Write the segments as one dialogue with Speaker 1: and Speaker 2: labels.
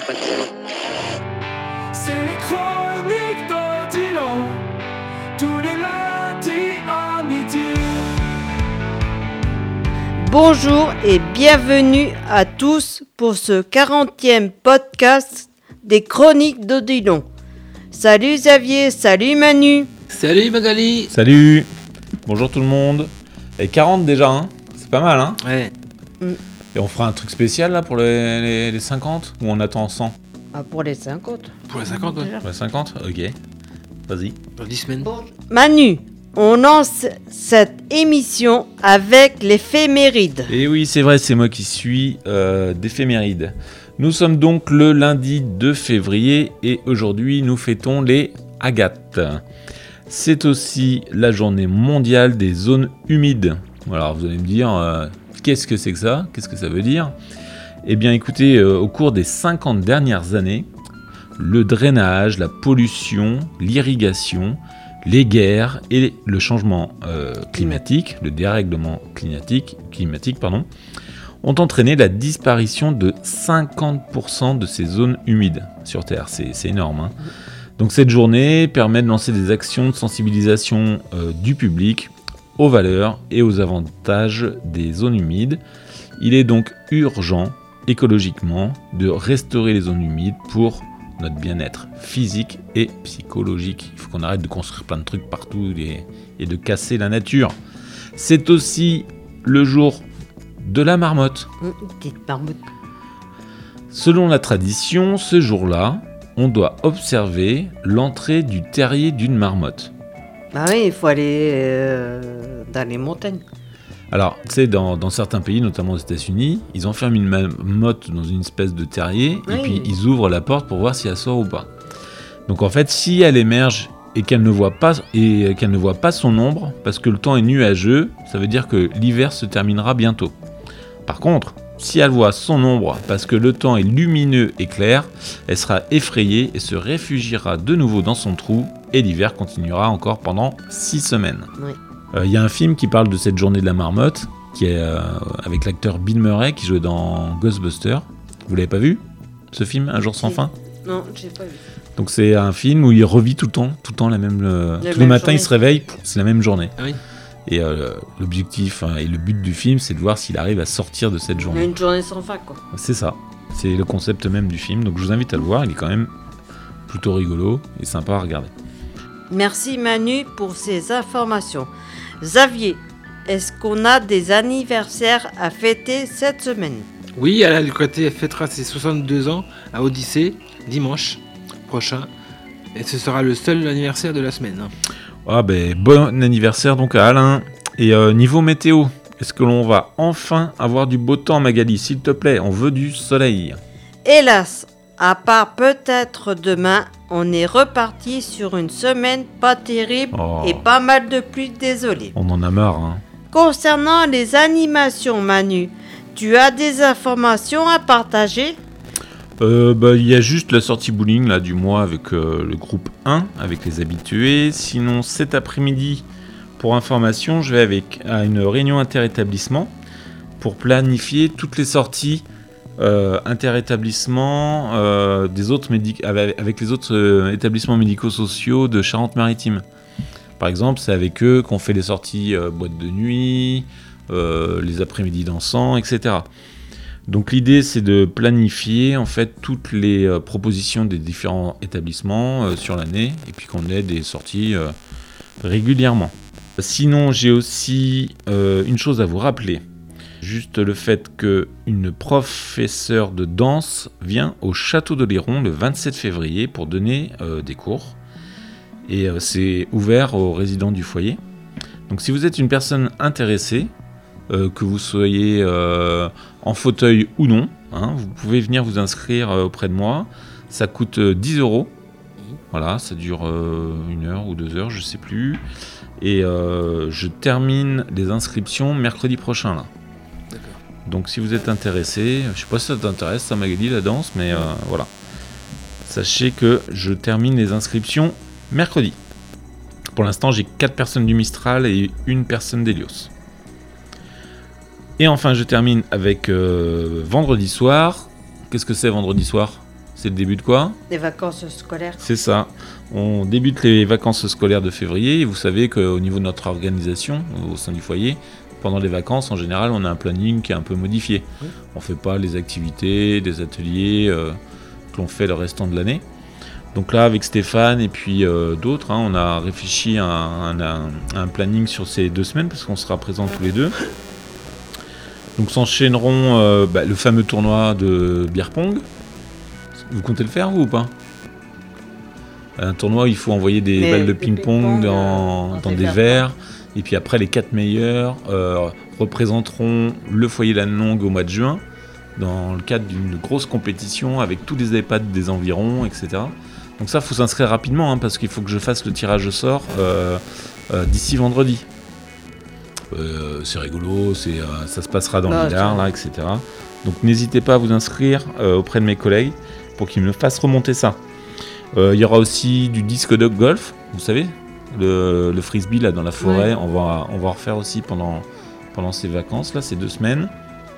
Speaker 1: patient.
Speaker 2: C'est les chroniques d'Odilon, tous les lundis à midi.
Speaker 3: Bonjour et bienvenue à tous pour ce 40e podcast des chroniques d'Odilon. Salut Xavier, salut Manu.
Speaker 4: Salut Magali.
Speaker 5: Salut. Bonjour tout le monde. Et 40 déjà, hein. C'est pas mal, hein.
Speaker 4: Ouais.
Speaker 5: Et on fera un truc spécial là pour les 50 ou on attend 100 ?
Speaker 3: Ah, pour les 50.
Speaker 4: Pour les 50, ouais.
Speaker 5: Pour les 50 ? Ok. Vas-y.
Speaker 4: Dans 10 semaines.
Speaker 3: Manu, on lance cette émission avec l'éphéméride.
Speaker 5: Et oui, c'est vrai, c'est moi qui suis d'éphéméride. Nous sommes donc le lundi 2 février et aujourd'hui nous fêtons les Agates. C'est aussi la journée mondiale des zones humides. Alors vous allez me dire, qu'est-ce que c'est que ça ? Qu'est-ce que ça veut dire ? Eh bien écoutez, au cours des 50 dernières années, le drainage, la pollution, l'irrigation, les guerres et le changement climatique, le dérèglement climatique, ont entraîné la disparition de 50% de ces zones humides sur Terre. C'est énorme, hein. Donc cette journée permet de lancer des actions de sensibilisation du public aux valeurs et aux avantages des zones humides. Il est donc urgent, écologiquement, de restaurer les zones humides pour notre bien-être physique et psychologique. Il faut qu'on arrête de construire plein de trucs partout et de casser la nature. C'est aussi le jour de la marmotte.
Speaker 3: Petite marmotte.
Speaker 5: Selon la tradition, ce jour-là, on doit observer l'entrée du terrier d'une marmotte.
Speaker 3: Ah oui, il faut aller dans les montagnes.
Speaker 5: Alors, tu sais, dans certains pays, notamment aux États-Unis, ils enferment une marmotte dans une espèce de terrier et puis ils ouvrent la porte pour voir si elle sort ou pas. Donc en fait, si elle émerge et qu'elle ne voit pas son ombre, parce que le temps est nuageux, ça veut dire que l'hiver se terminera bientôt. Par contre, si elle voit son ombre parce que le temps est lumineux et clair, elle sera effrayée et se réfugiera de nouveau dans son trou et l'hiver continuera encore pendant 6 semaines.
Speaker 3: Oui.
Speaker 5: Y a un film qui parle de cette journée de la marmotte, qui est avec l'acteur Bill Murray qui jouait dans Ghostbusters. Vous l'avez pas vu, ce film, Un jour sans fin ?
Speaker 3: Non, j'ai pas vu.
Speaker 5: Donc c'est un film où il revit tout le temps la même... tous les matins, il se réveille, c'est la même journée.
Speaker 4: Ah oui.
Speaker 5: Et l'objectif et le but du film, c'est de voir s'il arrive à sortir de cette journée.
Speaker 3: Une journée sans fin, quoi.
Speaker 5: C'est ça. C'est le concept même du film. Donc je vous invite à le voir. Il est quand même plutôt rigolo et sympa à regarder.
Speaker 3: Merci Manu pour ces informations. Xavier, est-ce qu'on a des anniversaires à fêter cette semaine ?
Speaker 4: Oui, Alain Ducoté fêtera ses 62 ans à Odyssée, dimanche prochain. Et ce sera le seul anniversaire de la semaine.
Speaker 5: Ah ben, bon anniversaire donc à Alain. Et niveau météo, est-ce que l'on va enfin avoir du beau temps, Magali ? S'il te plaît, on veut du soleil.
Speaker 3: Hélas, à part peut-être demain, on est reparti sur une semaine pas terrible et pas mal de pluie, désolé.
Speaker 5: On en a marre, hein.
Speaker 3: Concernant les animations, Manu, tu as des informations à partager ?
Speaker 5: Il y a juste la sortie bowling là, du mois avec le groupe 1, avec les habitués. Sinon, cet après-midi, pour information, je vais à une réunion interétablissement pour planifier toutes les sorties interétablissements avec les autres établissements médico-sociaux de Charente-Maritime. Par exemple, c'est avec eux qu'on fait les sorties boîte de nuit, les après-midi dansants, etc. Donc l'idée, c'est de planifier en fait toutes les propositions des différents établissements sur l'année et puis qu'on ait des sorties régulièrement. Sinon, j'ai aussi une chose à vous rappeler. Juste le fait qu'une professeure de danse vient au Château d'Oléron le 27 février pour donner des cours. Et c'est ouvert aux résidents du foyer. Donc si vous êtes une personne intéressée, que vous soyez en fauteuil ou non, hein, vous pouvez venir vous inscrire auprès de moi. Ça coûte 10 €. Voilà, ça dure 1 heure ou 2 heures, je sais plus. Et je termine les inscriptions mercredi prochain là. Donc si vous êtes intéressé, je sais pas si ça t'intéresse, ça Magali, la danse, mais voilà. Sachez que je termine les inscriptions mercredi. Pour l'instant, j'ai 4 personnes du Mistral et 1 personne d'Hélios. Et enfin, je termine avec vendredi soir. Qu'est-ce que c'est vendredi soir ? C'est le début de quoi ?
Speaker 3: Des vacances scolaires.
Speaker 5: C'est ça. On débute les vacances scolaires de février. Et vous savez qu'au niveau de notre organisation, au sein du foyer, pendant les vacances, en général, on a un planning qui est un peu modifié.
Speaker 4: Oui.
Speaker 5: On ne fait pas les activités, des ateliers que l'on fait le restant de l'année. Donc là, avec Stéphane et puis d'autres, on a réfléchi à un planning sur ces 2 semaines parce qu'on sera présents tous les deux. Donc s'enchaîneront le fameux tournoi de beer pong. Vous comptez le faire, vous, ou pas ? Un tournoi où il faut envoyer des balles de ping-pong dans des verres. Et puis après, les 4 meilleurs représenteront le foyer Lannelongue au mois de juin dans le cadre d'une grosse compétition avec tous les EHPAD des environs, etc. Donc ça, il faut s'inscrire rapidement parce qu'il faut que je fasse le tirage au sort d'ici vendredi. C'est rigolo, ça se passera dans les gares, là, etc. Donc n'hésitez pas à vous inscrire auprès de mes collègues pour qu'ils me fassent remonter ça. Il y aura aussi du disque de golf, vous savez, le frisbee là dans la forêt. Ouais. On va en refaire aussi pendant ces vacances, là, ces 2 semaines.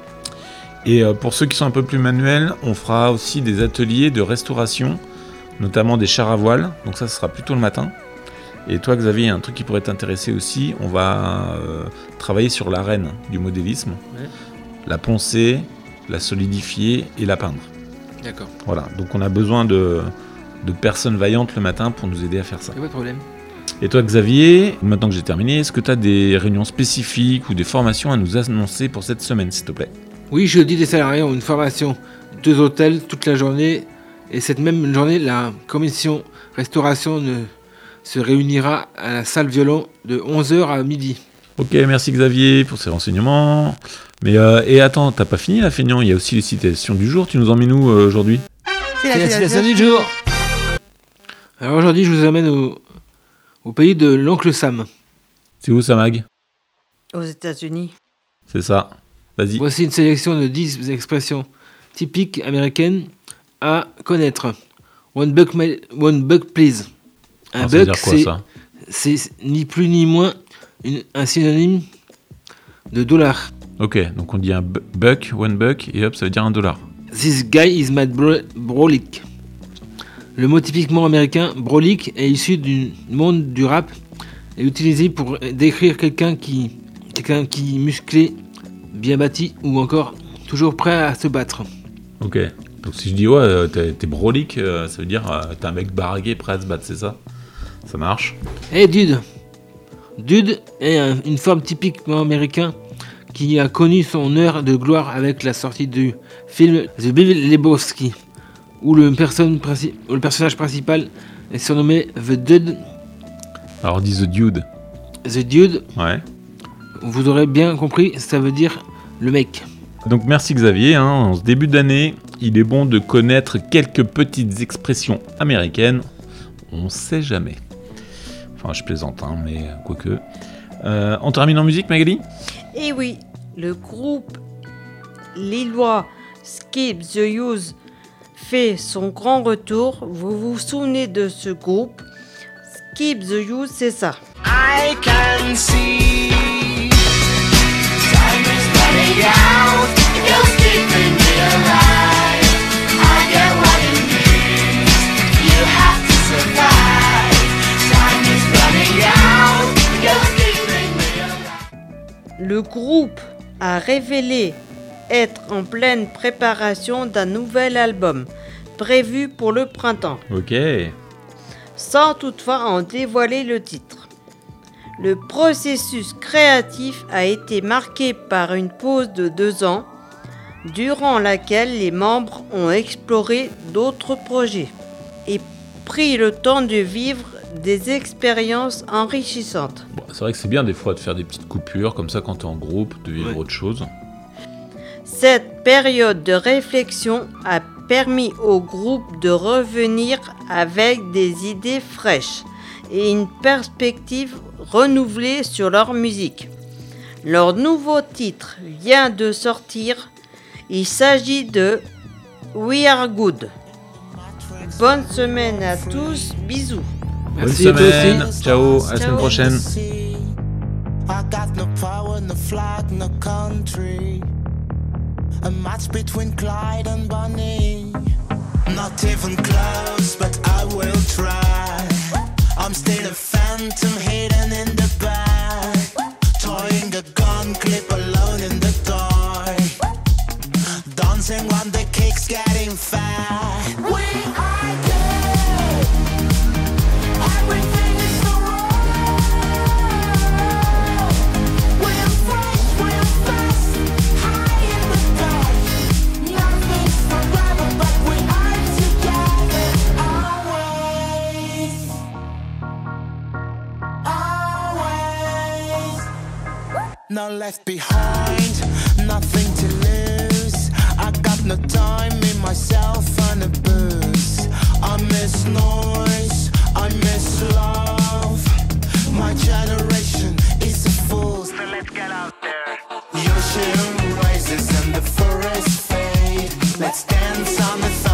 Speaker 5: Et pour ceux qui sont un peu plus manuels, on fera aussi des ateliers de restauration, notamment des chars à voile. Donc ça, ce sera plutôt le matin. Et toi, Xavier, il y a un truc qui pourrait t'intéresser aussi. On va travailler sur l'arène du modélisme, la poncer, la solidifier et la peindre.
Speaker 4: D'accord.
Speaker 5: Voilà, donc on a besoin de personnes vaillantes le matin pour nous aider à faire ça.
Speaker 4: Pas de problème.
Speaker 5: Et toi, Xavier, maintenant que j'ai terminé, est-ce que tu as des réunions spécifiques ou des formations à nous annoncer pour cette semaine, s'il te plaît ?
Speaker 4: Oui, jeudi, des salariés ont une formation 2 hôtels toute la journée. Et cette même journée, la commission restauration se réunira à la salle violon de 11h à midi.
Speaker 5: Ok, merci Xavier pour ces renseignements. Mais et attends, t'as pas fini la Feignant, il y a aussi les citations du jour. Tu nous emmènes où aujourd'hui ?
Speaker 4: C'est la citation du jour. Alors aujourd'hui, je vous amène au pays de l'oncle Sam.
Speaker 5: C'est où ça, Mag ?
Speaker 3: Aux États-Unis.
Speaker 5: C'est ça. Vas-y.
Speaker 4: Voici une sélection de 10 expressions typiques américaines à connaître. One buck please. Un buck,
Speaker 5: ça veut dire quoi,
Speaker 4: c'est ni plus ni moins un synonyme de dollar.
Speaker 5: Ok, donc on dit un buck, one buck, et hop, ça veut dire $1.
Speaker 4: This guy is mad brolic. Le mot typiquement américain, brolic, est issu du monde du rap et utilisé pour décrire quelqu'un qui est musclé, bien bâti ou encore toujours prêt à se battre.
Speaker 5: Ok, donc si je dis ouais, t'es brolic, ça veut dire t'es un mec baragué prêt à se battre, c'est ça ? Ça marche.
Speaker 4: Hey dude. Dude est une forme typiquement américain qui a connu son heure de gloire avec la sortie du film The Big Lebowski, où le personnage principal est surnommé The Dude.
Speaker 5: Alors on dit The Dude.
Speaker 4: The Dude.
Speaker 5: Ouais.
Speaker 4: Vous aurez bien compris, ça veut dire le mec.
Speaker 5: Donc merci Xavier, en ce début d'année, il est bon de connaître quelques petites expressions américaines. On sait jamais. Enfin, je plaisante, mais quoique. On termine en musique, Magali ?
Speaker 3: Et oui, le groupe lillois Skip the Use fait son grand retour. Vous vous souvenez de ce groupe ? Skip the Use, c'est ça.
Speaker 2: I can see time is running out. You're keeping me alive. I get what it means. You have to survive. Time is running out. You're keeping me alive.
Speaker 3: Le groupe a révélé être en pleine préparation d'un nouvel album prévu pour le printemps.
Speaker 5: Ok.
Speaker 3: Sans toutefois en dévoiler le titre. Le processus créatif a été marqué par une pause de 2 ans, durant laquelle les membres ont exploré d'autres projets et pris le temps de vivre des expériences enrichissantes.
Speaker 5: Bon, c'est vrai que c'est bien des fois de faire des petites coupures, comme ça quand t'es en groupe, de vivre autre chose.
Speaker 3: Cette période de réflexion a permis au groupe de revenir avec des idées fraîches et une perspective renouvelée sur leur musique. Leur nouveau titre vient de sortir. Il s'agit de We Are Good. Bonne semaine à tous, bisous.
Speaker 4: Merci
Speaker 5: Bonne
Speaker 4: à toi
Speaker 5: semaine,
Speaker 4: aussi.
Speaker 5: ciao, à la semaine prochaine.
Speaker 1: I got no power, no flag, no country. A match between Clyde and Bunny. Not not even close, but I will try. I'm still a phantom hidden in the back, toying a gun clip alone in the dark, dancing when the kick's getting fat.
Speaker 2: We are good. Everything is so wrong. We're fresh, we're fast, high in the dark. Nothing's forever, but we are together always. Always.
Speaker 1: Not left behind, nothing to lose. I got no time in myself and a booze. I miss noise, I miss love. My generation is a fool. So let's get out there. Ocean rises and the forests fade. Let's dance on the